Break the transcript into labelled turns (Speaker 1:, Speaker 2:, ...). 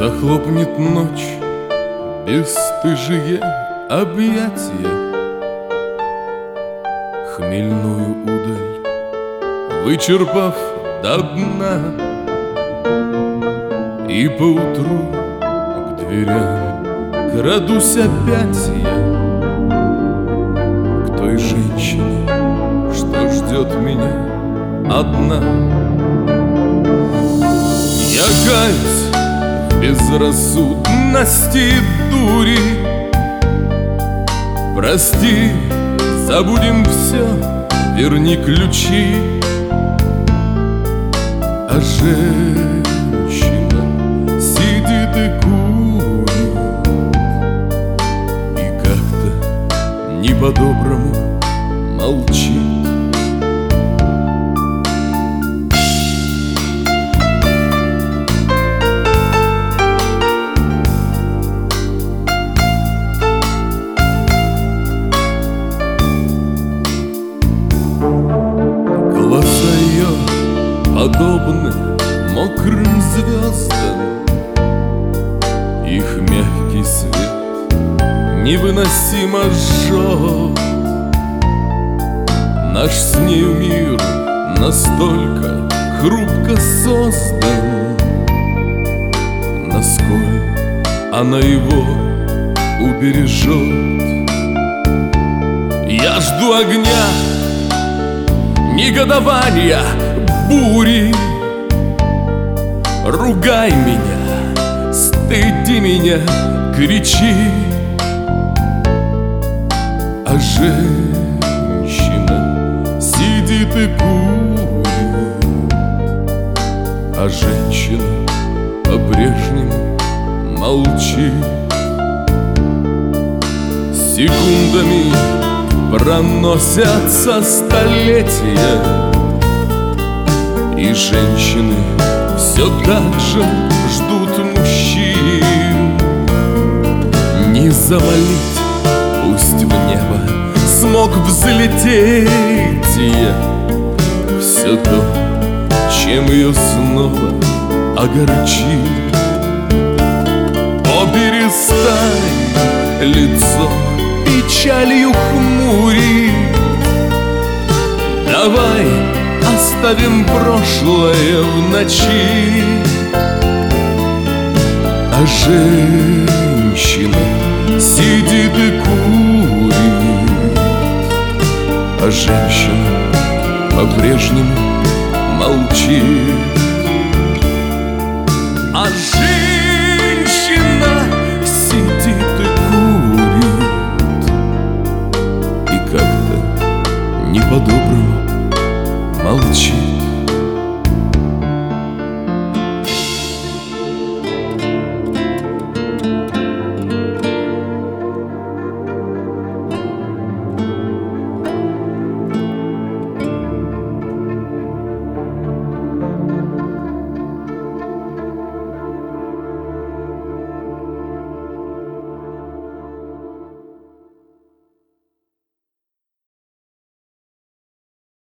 Speaker 1: Захлопнет ночь бесстыжие объятия, хмельную удаль вычерпав до дна. И поутру к дверям крадусь опять я к той женщине, что ждет меня одна. Я каюсь в безрассудности и дури. Прости, забудем все, верни ключи. А женщина сидит и курит, и как-то не по-доброму молчит. Глаза ее подобны мокрым звездам, их мягкий свет невыносимо жжет. Наш с нею мир настолько хрупко создан, насколько она его убережет. Я жду огня, негодования, бури. Ругай меня, стыди меня, кричи. А женщина сидит и курит, а женщина по-прежнему молчит. Секундами проносятся столетия, и женщины все так же ждут мужчин. Не завалить, пусть в небо смог взлететь я. Все то, чем ее снова огорчит. О, перестань лицо печалью хмурить, давай оставим прошлое в ночи. А женщина сидит и курит, а женщина по-прежнему молчит.